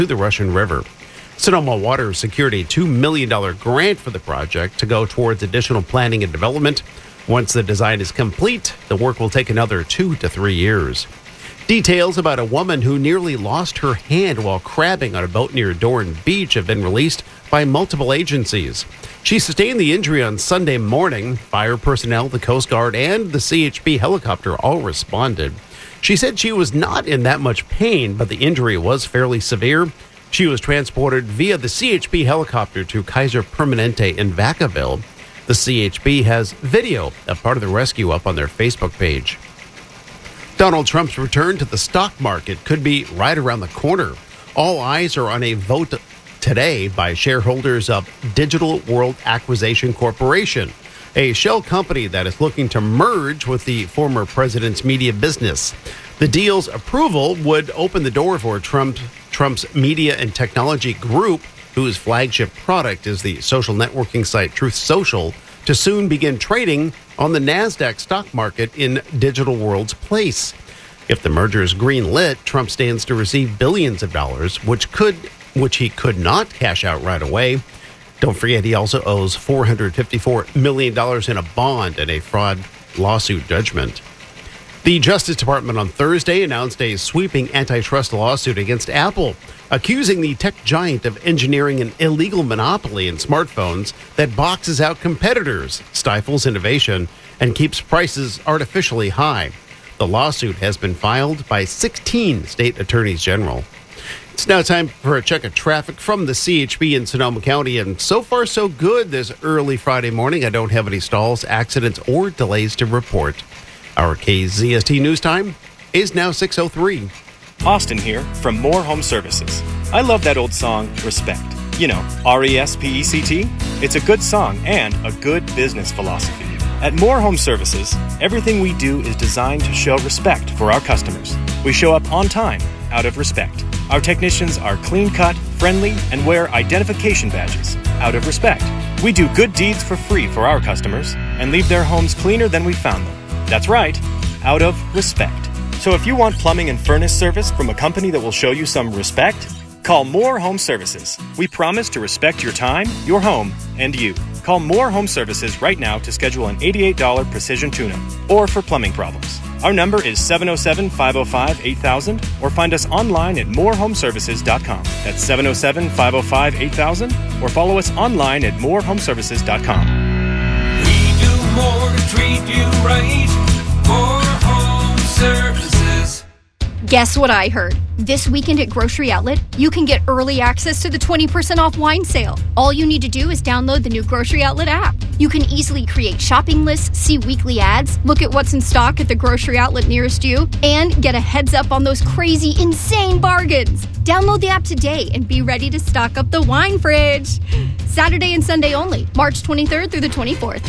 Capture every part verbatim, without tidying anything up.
to the Russian River. Sonoma Water secured a two million dollars grant for the project to go towards additional planning and development. Once the design is complete, the work will take another two to three years. Details about a woman who nearly lost her hand while crabbing on a boat near Dorn Beach have been released by multiple agencies. She sustained the injury on Sunday morning. Fire personnel, the Coast Guard, and the C H P helicopter all responded. She said she was not in that much pain, but the injury was fairly severe. She was transported via the C H P helicopter to Kaiser Permanente in Vacaville. The C H P has video of part of the rescue up on their Facebook page. Donald Trump's return to the stock market could be right around the corner. All eyes are on a vote today by shareholders of Digital World Acquisition Corporation, a shell company that is looking to merge with the former president's media business. The deal's approval would open the door for Trump, Trump's media and technology group, whose flagship product is the social networking site Truth Social, to soon begin trading on the NASDAQ stock market in Digital World's place. If the merger is green-lit, Trump stands to receive billions of dollars, which could, which he could not cash out right away. Don't forget, he also owes four hundred fifty-four million dollars in a bond and a fraud lawsuit judgment. The Justice Department on Thursday announced a sweeping antitrust lawsuit against Apple, accusing the tech giant of engineering an illegal monopoly in smartphones that boxes out competitors, stifles innovation, and keeps prices artificially high. The lawsuit has been filed by sixteen state attorneys general. It's now time for a check of traffic from the C H P in Sonoma County, and so far so good this early Friday morning. I don't have any stalls, accidents, or delays to report. Our K Z S T News Time is now six oh three. Austin here from More Home Services. I love that old song, Respect. You know, R E S P E C T. It's a good song and a good business philosophy. At More Home Services, everything we do is designed to show respect for our customers. We show up on time, out of respect. Our technicians are clean-cut, friendly, and wear identification badges, out of respect. We do good deeds for free for our customers and leave their homes cleaner than we found them. That's right, out of respect. So if you want plumbing and furnace service from a company that will show you some respect, call More Home Services. We promise to respect your time, your home, and you. Call More Home Services right now to schedule an eighty-eight dollars precision tune-up or for plumbing problems. Our number is seven oh seven, five oh five, eight thousand or find us online at more home services dot com. That's seven oh seven, five oh five, eight thousand or follow us online at more home services dot com. We do more to treat you right. More Home Services. Guess what I heard? This weekend at Grocery Outlet, you can get early access to the twenty percent off wine sale. All you need to do is download the new Grocery Outlet app. You can easily create shopping lists, see weekly ads, look at what's in stock at the Grocery Outlet nearest you, and get a heads up on those crazy, insane bargains. Download the app today and be ready to stock up the wine fridge. Saturday and Sunday only, March twenty-third through the twenty-fourth.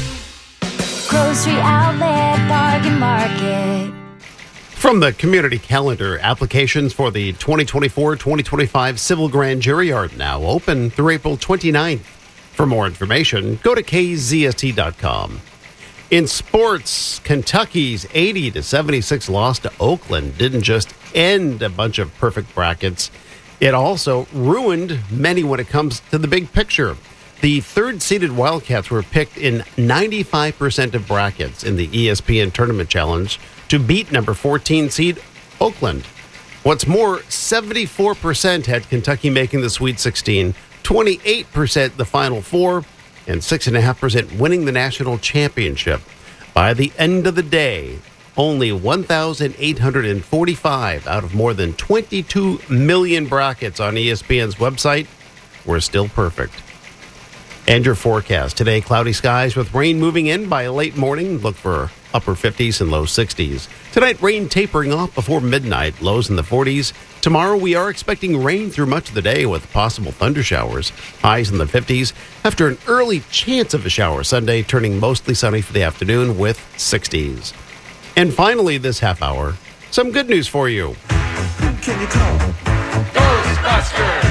Grocery Outlet Bargain Market. From the community calendar, applications for the twenty twenty-four twenty twenty-five Civil Grand Jury are now open through April twenty-ninth. For more information, go to K Z S T dot com. In sports, Kentucky's eighty to seventy-six loss to Oakland didn't just end a bunch of perfect brackets. It also ruined many when it comes to the big picture. The third-seeded Wildcats were picked in ninety-five percent of brackets in the E S P N Tournament Challenge to beat number fourteen seed Oakland. What's more, seventy-four percent had Kentucky making the Sweet sixteen, twenty-eight percent the Final Four, and six point five percent winning the national championship. By the end of the day, only one thousand eight hundred forty-five out of more than twenty-two million brackets on E S P N's website were still perfect. And your forecast. Today, cloudy skies with rain moving in by late morning. Look for upper fifties and low sixties. Tonight, rain tapering off before midnight, lows in the forties. Tomorrow, we are expecting rain through much of the day with possible thunder showers, highs in the fifties, after an early chance of a shower Sunday, turning mostly sunny for the afternoon with sixties. And finally, this half hour, some good news for you. Who can you call? Ghostbusters!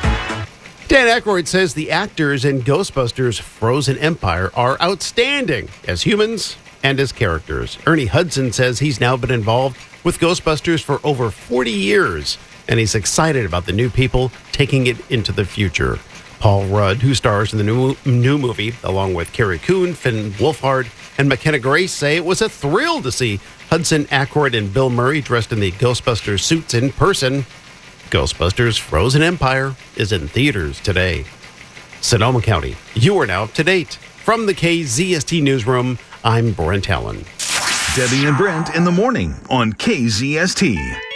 Dan Aykroyd says the actors in Ghostbusters Frozen Empire are outstanding as humans and as characters. Ernie Hudson says he's now been involved with Ghostbusters for over forty years and he's excited about the new people taking it into the future. Paul Rudd, who stars in the new new movie, along with Carrie Coon, Finn Wolfhard, and McKenna Grace, say it was a thrill to see Hudson Ackroyd and Bill Murray dressed in the Ghostbusters suits in person. Ghostbusters Frozen Empire is in theaters today. Sonoma County, you are now up to date. From the K Z S T Newsroom, I'm Brent Allen. Debbie and Brent in the morning on K Z S T.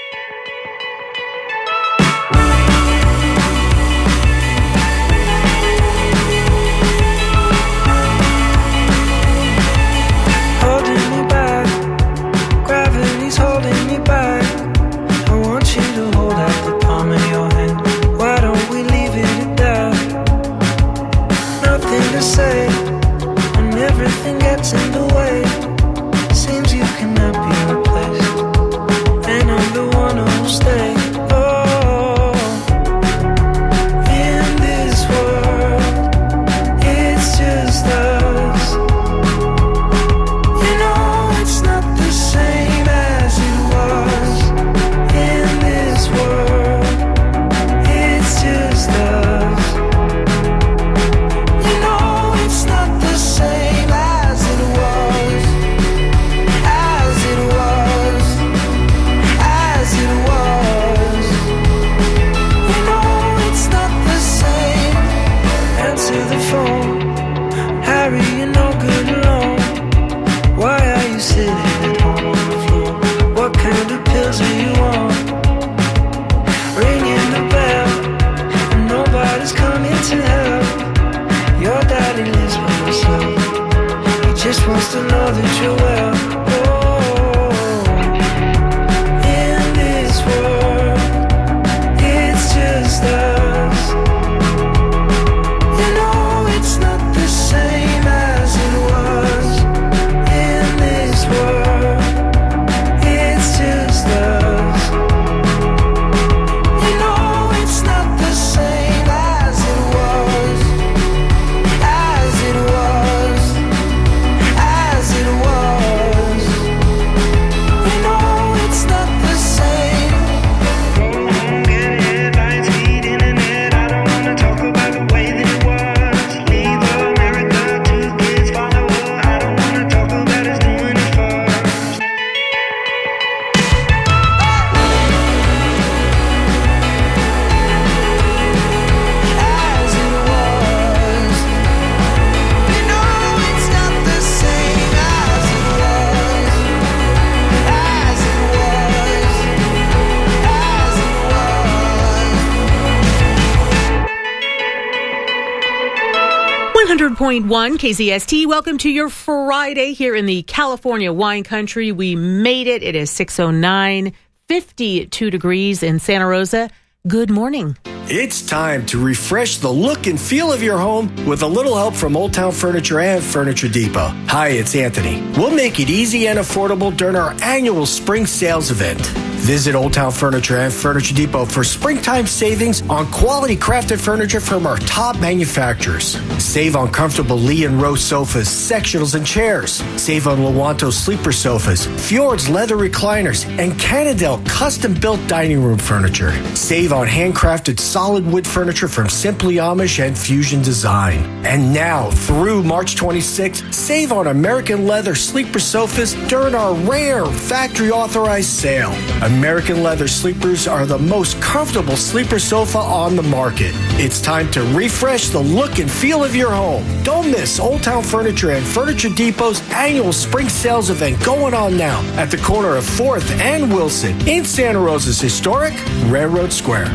one hundred point one K Z S T. Welcome to your Friday here in the California wine country. We made it. It is six oh nine, fifty-two degrees in Santa Rosa. Good morning. It's time to refresh the look and feel of your home with a little help from Old Town Furniture and Furniture Depot. Hi, it's Anthony. We'll make it easy and affordable during our annual spring sales event. Visit Old Town Furniture and Furniture Depot for springtime savings on quality crafted furniture from our top manufacturers. Save on comfortable Lee and Rose sofas, sectionals, and chairs. Save on Lawanto sleeper sofas, Fjord's leather recliners, and Cannondale custom-built dining room furniture. Save on handcrafted solid wood furniture from Simply Amish and Fusion Design. And now, through March twenty-sixth, save on American leather sleeper sofas during our rare factory-authorized sale. American leather sleepers are the most comfortable sleeper sofa on the market. It's time to refresh the look and feel of your home. Don't miss Old Town Furniture and Furniture Depot's annual spring sales event going on now at the corner of fourth and Wilson in Santa Rosa's historic Railroad Square.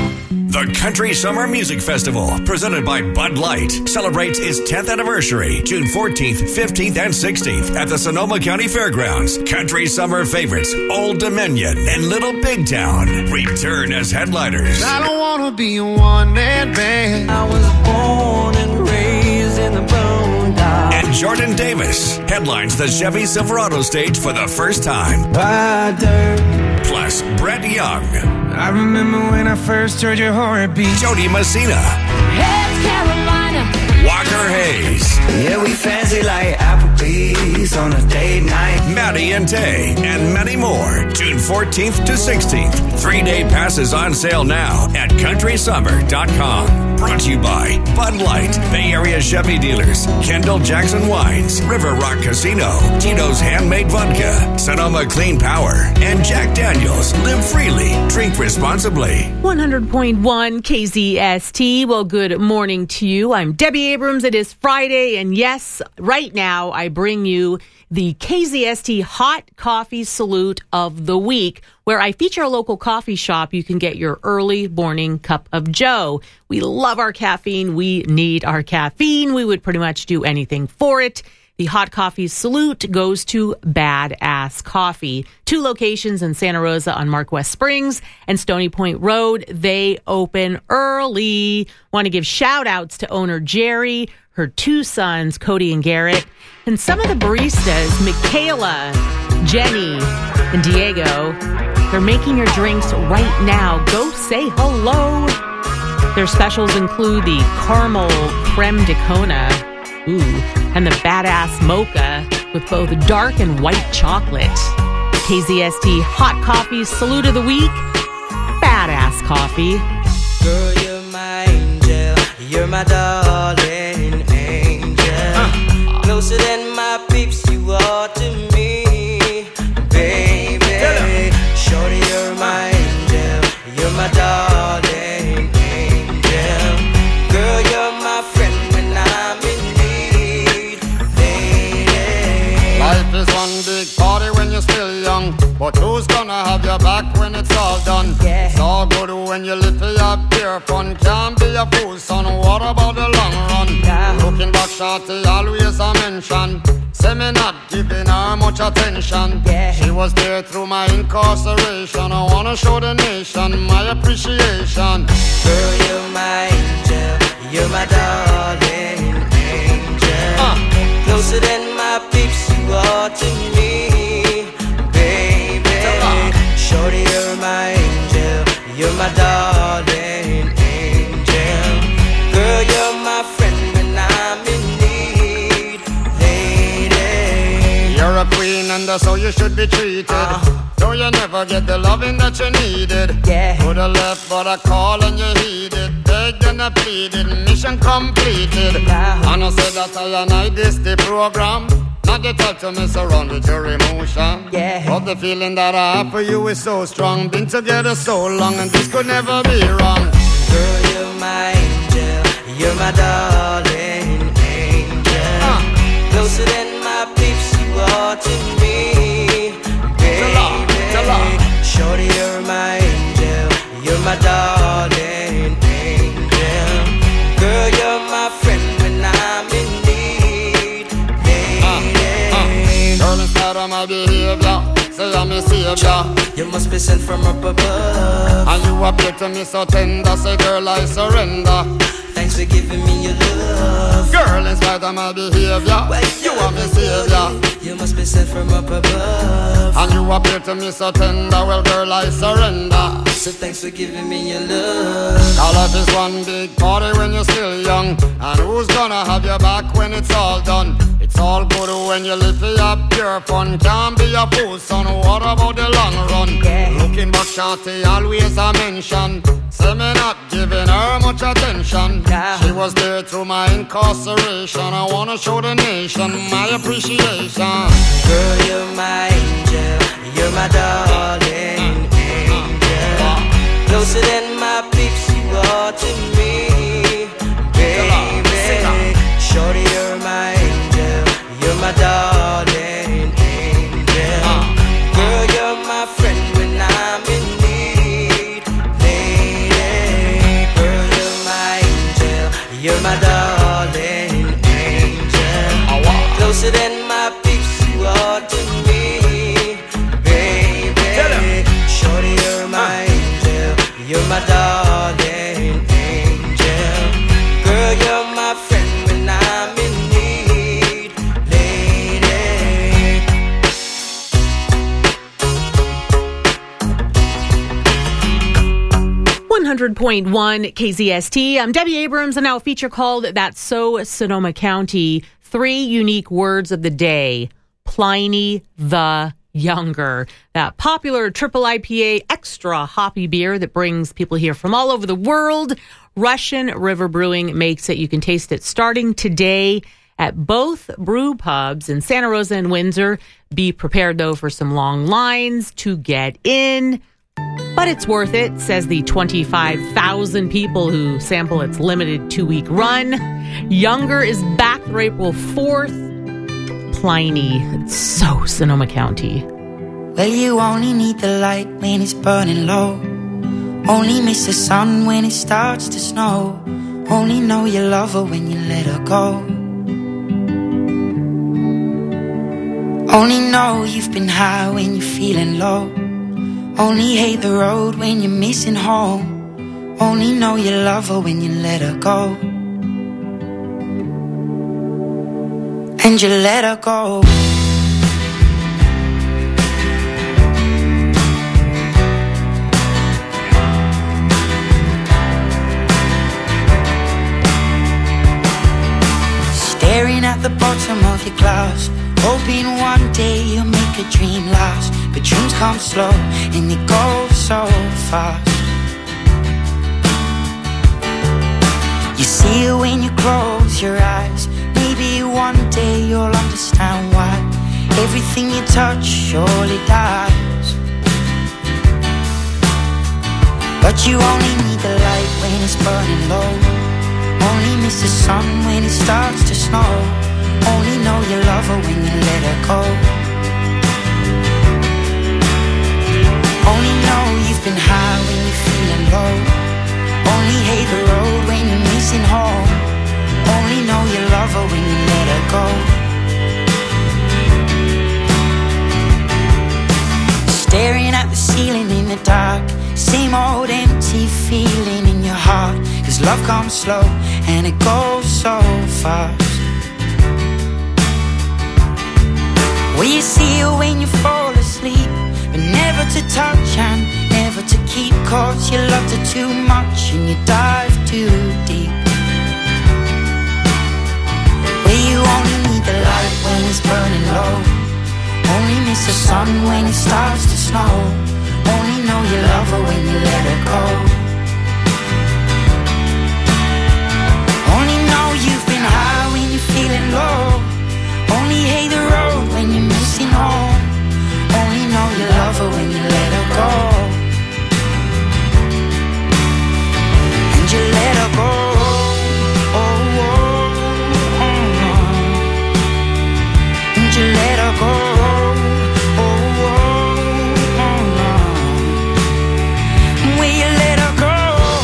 The Country Summer Music Festival, presented by Bud Light, celebrates its tenth anniversary, June fourteenth, fifteenth, and sixteenth at the Sonoma County Fairgrounds. Country Summer favorites Old Dominion and Little Big Town return as headliners. I don't want to be a one-man band. I was born and raised in the boondocks. And Jordan Davis headlines the Chevy Silverado stage for the first time. Rider. Plus, Brett Young. I remember when I first heard your heartbeat. Jody Messina. Here's Carolina. Walker Hayes. Yeah, we fancy like apple bees on a date night. Maddie and Tay, and many more. June fourteenth to sixteenth. Three-day passes on sale now at country summer dot com. Brought to you by Bud Light, Bay Area Chevy Dealers, Kendall Jackson Wines, River Rock Casino, Tito's Handmade Vodka, Sonoma Clean Power, and Jack Daniels. Live freely. Drink responsibly. one hundred point one K Z S T. Well, good morning to you. I'm Debbie Abrams. It is Friday, and yes, right now I bring you the K Z S T Hot Coffee Salute of the Week, where I feature a local coffee shop. You can get your early morning cup of joe. We love our caffeine. We need our caffeine. We would pretty much do anything for it. The Hot Coffee Salute goes to Badass Coffee. Two locations in Santa Rosa on Mark West Springs and Stony Point Road. They open early. Want to give shout outs to owner Jerry, her two sons, Cody and Garrett, and some of the baristas, Michaela, Jenny, and Diego. They're making your drinks right now. Go say hello. Their specials include the Caramel Creme de Kona, ooh, and the Badass Mocha with both dark and white chocolate. K Z S T Hot Coffee Salute of the Week, Badass Coffee. Girl, you're my angel. You're my darling angel. Uh. Closer than my peeps, you are to me, baby. Shorty, you're my angel. You're my darling angel. Girl, you're my friend when I'm in need, lady. Life is one big party when you're still young, but who's gonna have your back when it's all done? Yeah. It's all good when you live for your pure fun. Can't be a fool, son. What about the long run? Yeah. Looking back, shorty, always a mention. Say me not giving her much attention. Yeah. She was there through my incarceration. I wanna show the nation my appreciation. Girl, you're my angel. You're my darling angel. Uh. Closer than my peeps, you are to me, baby. Shorty, you're my angel. You're my darling angel. Girl, you're my friend when I'm in need, lady. You're a queen and that's how you should be treated. Uh-huh. Though you never get the loving that you needed. Yeah. Could have left but I call and you heeded. Begged and I pleaded, mission completed. Uh-huh. And I said that I and I this the program. Not the type to mess around with your emotion. Yeah. But the feeling that I have for you is so strong. Been together so long and this could never be wrong. Girl, you're my angel. You're my darling angel. Uh. Closer than my peeps, you are to me, baby. Shorty, you're my angel. You're my darling angel. Girl, you're my friend when I'm in need, lady. Uh, uh. Girl, instead of my behavior, say I'm a savior. You must be sent from up above. And you appear to me so tender. Say, girl, I surrender. Thanks for giving me your love. Girl, in spite of my behavior, well, you are my savior. You must be sent from up above. And you appear to me so tender. Well, girl, I surrender. So thanks for giving me your love. Our life is one big party when you're still young. And who's gonna have your back when it's all done? It's all good when you live for your pure fun. Can't be a fool, son. What about the long run? Yeah. Looking back, shorty, always a mention. Say me not giving her much attention. Yeah. She was there through my incarceration. I wanna show the nation my appreciation. Girl, you're my angel. You're my darling angel. Closer than my peeps, you are to me, baby. Shorty, you're my angel. You're my darling angel. Girl, you're my friend when I'm in need, lady. Girl, you're my angel. You're my darling angel. Closer than my peeps, you are to me, baby. Shorty, you're my angel. You're my darling angel. Girl, you're my friend when I'm in need, lady. one hundred point one K Z S T. I'm Debbie Abrams, and now a feature called That's So Sonoma County. Three unique words of the day. Pliny the Younger. That popular triple I P A extra hoppy beer that brings people here from all over the world. Russian River Brewing makes it. You can taste it starting today at both brew pubs in Santa Rosa and Windsor. Be prepared, though, for some long lines to get in. But it's worth it, says the twenty-five thousand people who sample its limited two-week run. Younger is back through April fourth. Pliny. It's so Sonoma County. Well, you only need the light when it's burning low. Only miss the sun when it starts to snow. Only know you love her when you let her go. Only know you've been high when you're feeling low. Only hate the road when you're missing home. Only know you love her when you let her go. And you let her go. Staring at the bottom of your glass, hoping one day you'll make a dream last. But dreams come slow and they go so fast. You see it when you close your eyes. Maybe one day you'll understand why everything you touch surely dies. But you only need the light when it's burning low. Only miss the sun when it starts to snow. Only know you love her when you let her go. Only know you've been high when you're feeling low. Only hate the road when you're missing home. Only know you love her when you let her go. Staring at the ceiling in the dark, same old empty feeling in your heart. Cause love comes slow and it goes so fast. Well, you see her when you fall asleep, but never to touch and never to keep. Cause you loved her too much and you dive too deep. Well, you only need the light when it's burning low. Only miss the sun when it starts to snow. Only know you love her when you let her go. Only know you've been high when you're feeling low. Only hate the road when you're missing home. Only know you love her when you let her go. And you let her go. Oh, oh, oh, oh. And you let her go. Oh, oh, oh, oh. Will you let her go?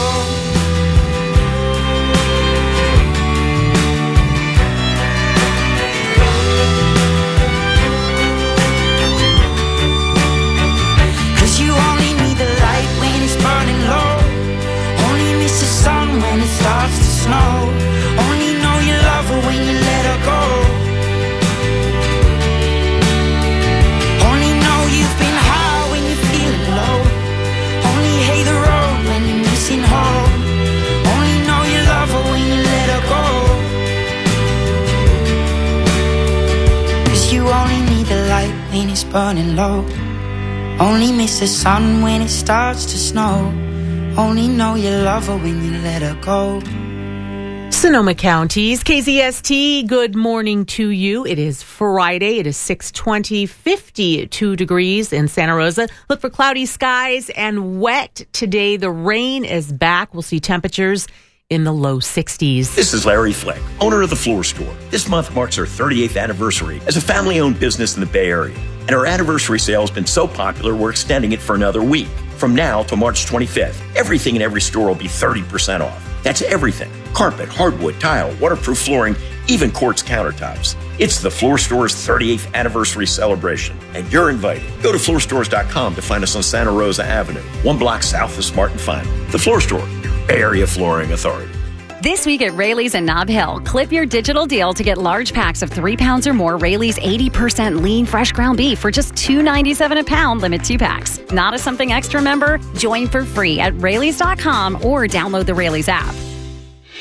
When it starts to snow, only know you love her when you let her go. Only know you've been high when you're feeling low. Only hate the road when you're missing home. Only know you love her when you let her go. Cause you only need the light when it's burning low. Only miss the sun when it starts to snow. Only know you love her when you let her go. Sonoma County's K Z S T, good morning to you. It is Friday. It is six twenty, fifty-two degrees in Santa Rosa. Look for cloudy skies and wet today. The rain is back. We'll see temperatures in the low sixties. This is Larry Fleck, owner of The Floor Store. This month marks our thirty-eighth anniversary as a family-owned business in the Bay Area. And our anniversary sale has been so popular, we're extending it for another week. From now to March twenty-fifth, everything in every store will be thirty percent off. That's everything. Carpet, hardwood, tile, waterproof flooring, even quartz countertops. It's the Floor Store's thirty-eighth anniversary celebration, and you're invited. Go to floor stores dot com to find us on Santa Rosa Avenue, one block south of Smart and Final. The Floor Store, Bay Area Flooring Authority. This week at Rayleigh's in Nob Hill, clip your digital deal to get large packs of three pounds or more Rayleigh's eighty percent lean fresh ground beef for just two ninety-seven a pound, limit two packs. Not a Something Extra member? Join for free at Rayleigh's dot com or download the Rayleigh's app.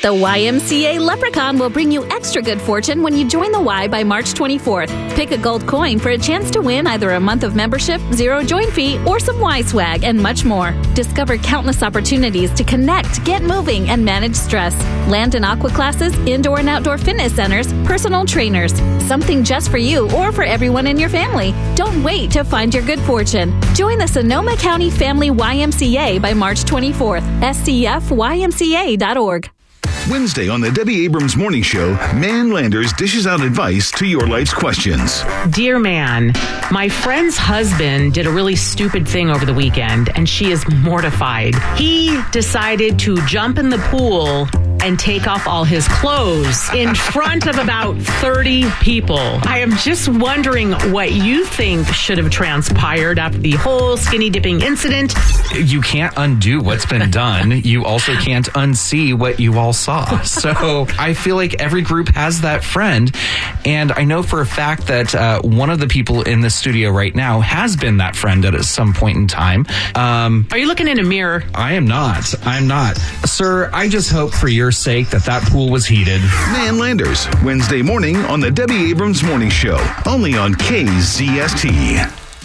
The Y M C A Leprechaun will bring you extra good fortune when you join the Y by March twenty-fourth. Pick a gold coin for a chance to win either a month of membership, zero join fee, or some Y swag, and much more. Discover countless opportunities to connect, get moving, and manage stress. Land and aqua classes, indoor and outdoor fitness centers, personal trainers. Something just for you or for everyone in your family. Don't wait to find your good fortune. Join the Sonoma County Family Y M C A by March twenty-fourth. S C F Y M C A dot org. Wednesday on the Debbie Abrams Morning Show, Man Landers dishes out advice to your life's questions. Dear man, my friend's husband did a really stupid thing over the weekend, and she is mortified. He decided to jump in the pool and take off all his clothes in front of about thirty people. I am just wondering what you think should have transpired after the whole skinny dipping incident. You can't undo what's been done. You also can't unsee what you all saw. So I feel like every group has that friend. And I know for a fact that uh, one of the people in the studio right now has been that friend at some point in time. Um, Are you looking in a mirror? I am not. I'm not. Sir, I just hope for your sake that that pool was heated. Man Landers, Wednesday morning on the Debbie Abrams Morning Show, only on K Z S T.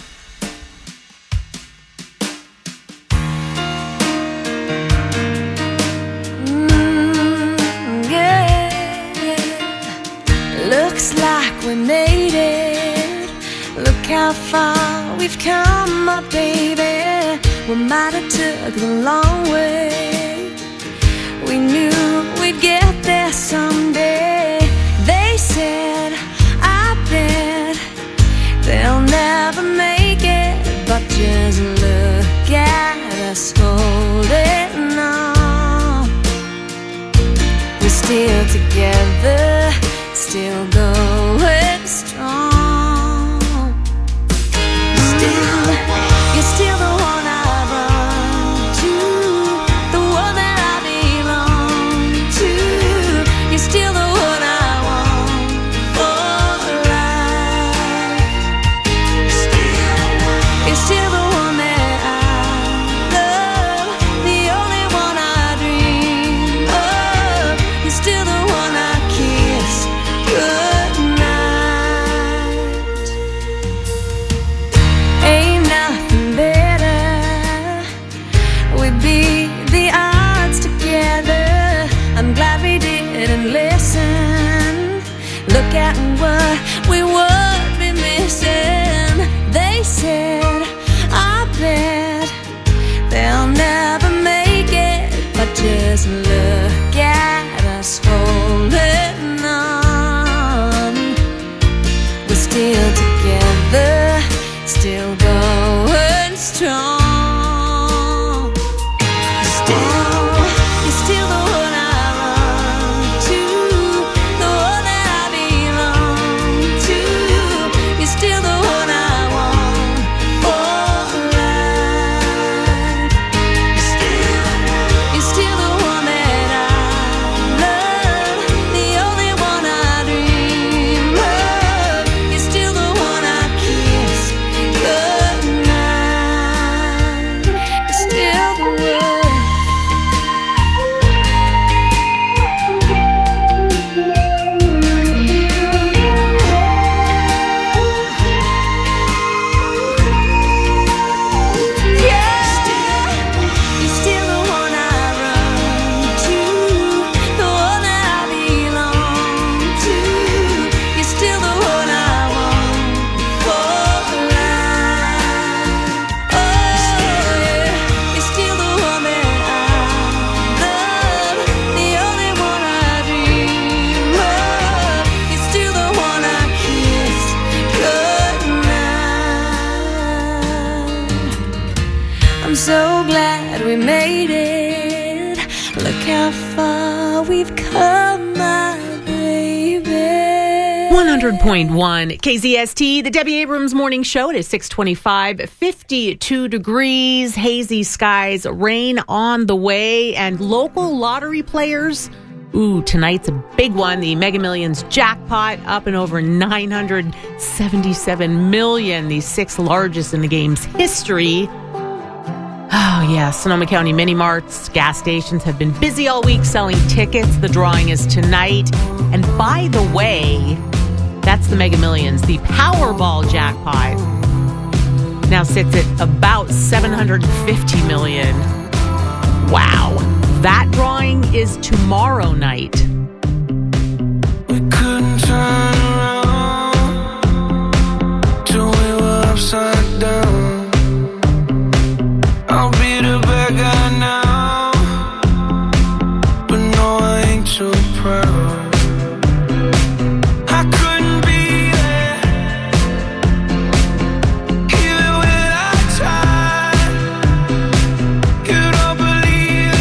Looks like we made it. Look how far we've come, my baby. We might have took the long way. We knew we'd get there someday. They said, I bet they'll never make it. But just look at us holding on. We're still together, still going strong. Still, you're still the one I run to, the one that I belong to. You're still the one I want for life. Still, you're still the one that I love, the only one I dream of. You're still the one I kiss. Good night. Ain't nothing better. We beat the odds together. I'm glad we didn't listen. Look at what we would be missing. They said, I bet they'll never make it. But just look at us holding on. We're still together, still going strong. Still, you're still the one I run to, the one that I belong to. You're still the one I want for life. Still, you're still the one that I love, the only one I dream of. You're still the one I kiss. Good night. You're still the one. You're still the one I run to, the one that I belong to. You're still the one I want for life. Oh yeah, you're still the one that I love, the only one I dream of. You're still the one I kiss. Good night. I'm so glad we made it. Look how far we've come, my baby. one hundred point one K Z S T, the Debbie Abrams Morning Show. It is six twenty-five, fifty-two degrees, hazy skies, rain on the way, and local lottery players. Ooh, tonight's a big one. The Mega Millions jackpot up and over nine hundred seventy-seven million, the sixth largest in the game's history. Oh, yeah. Sonoma County mini marts, gas stations have been busy all week selling tickets. The drawing is tonight. And by the way, that's the Mega Millions. The Powerball jackpot now sits at about seven hundred fifty million dollars. Wow. That drawing is tomorrow night. We couldn't turn around till we were upside down. I'll be the bad guy now, but no, I ain't too proud. I couldn't be there, even when I tried. You don't believe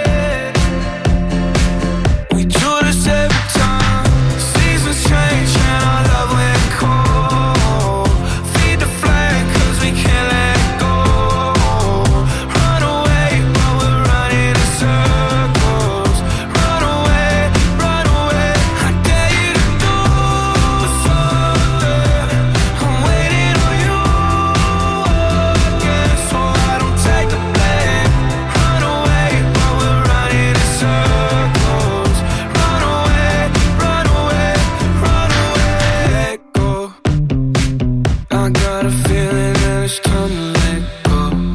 it. We do this every time. Seasons change and our love went cold. Feed the flame 'cause we can't let go. Run away while we're running in circles. Run away, run away. I dare you to do something. I'm waiting on you again, so I don't take the blame. Run away while we're running in circles. Run away, run away, run away. Let go. I got a feeling that it's time to let go.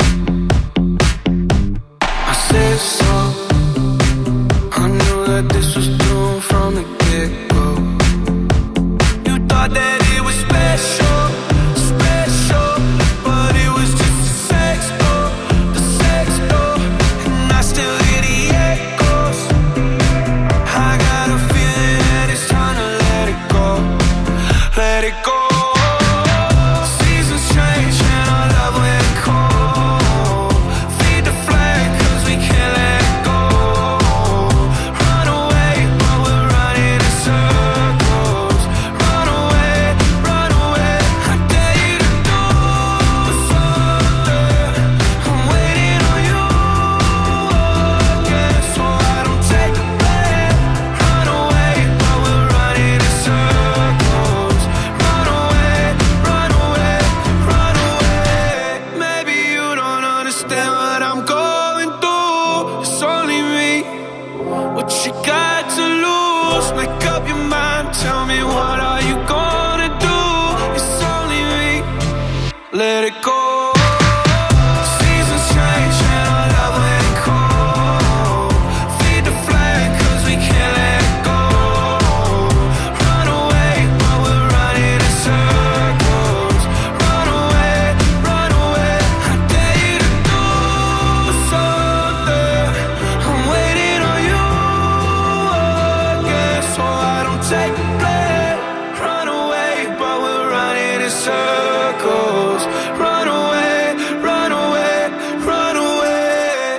I said so. I knew that this was doomed from the get-go. You thought that it was special, special, but it was just a sex door, the sex door, and I still hear the echoes. I got a feeling that it's time to let it go, let it go. Seasons change and our love went cold. Feed the flame 'cause we can't let go. Run away while we're running in circles. Run away, run away. I dare you to do something. I'm waiting on you again, so I don't take the blame. Run away while we're running in circles. Run away, run away, run away. Maybe you don't understand what I'm going through. It's only me. What you got to lose? Make up your mind. Tell me, what are you gonna do? It's only me. Let it go. Seasons change and our love went cold. Feed the flame 'cause we can't let go. Run away while we're running in circles. Run away, run away. I dare you to do something. I'm waiting on you again, so I don't take the blame. Run away while we're running in circles. Run away, run away, run away.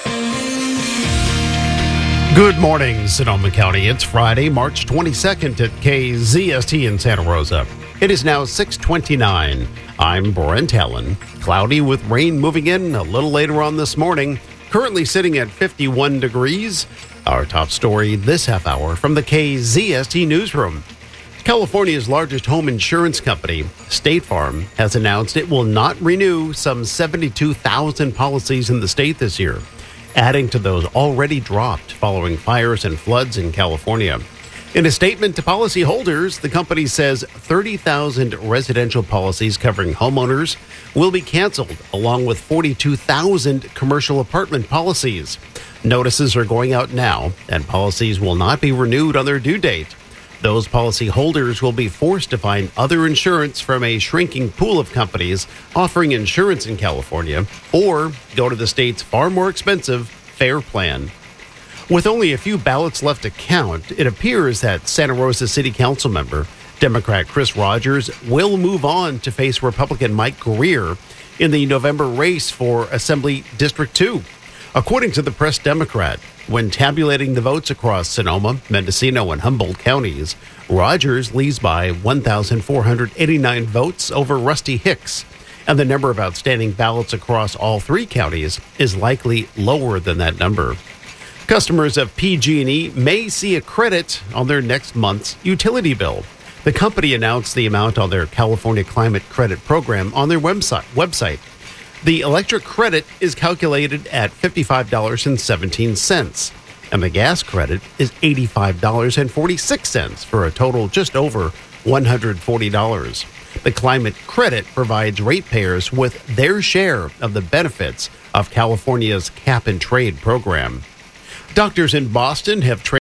Good morning, Sonoma County. It's Friday, March twenty-second at K Z S T in Santa Rosa. It is now six twenty-nine. I'm Brent Allen. Cloudy with rain moving in a little later on this morning. Currently sitting at fifty-one degrees. Our top story this half hour from the K Z S T newsroom. California's largest home insurance company, State Farm, has announced it will not renew some seventy-two thousand policies in the state this year, adding to those already dropped following fires and floods in California. In a statement to policyholders, the company says thirty thousand residential policies covering homeowners will be canceled, along with forty-two thousand commercial apartment policies. Notices are going out now, and policies will not be renewed on their due date. Those policyholders will be forced to find other insurance from a shrinking pool of companies offering insurance in California, or go to the state's far more expensive FAIR plan. With only a few ballots left to count, it appears that Santa Rosa City Council member, Democrat Chris Rogers, will move on to face Republican Mike Greer in the November race for Assembly District two. According to the Press Democrat, when tabulating the votes across Sonoma, Mendocino, and Humboldt counties, Rogers leads by one thousand four hundred eighty-nine votes over Rusty Hicks, and the number of outstanding ballots across all three counties is likely lower than that number. Customers of P G and E may see a credit on their next month's utility bill. The company announced the amount on their California Climate Credit Program on their website. website. The electric credit is calculated at fifty-five dollars and seventeen cents, and the gas credit is eighty-five dollars and forty-six cents for a total just over one hundred forty dollars. The climate credit provides ratepayers with their share of the benefits of California's cap and trade program. Doctors in Boston have trained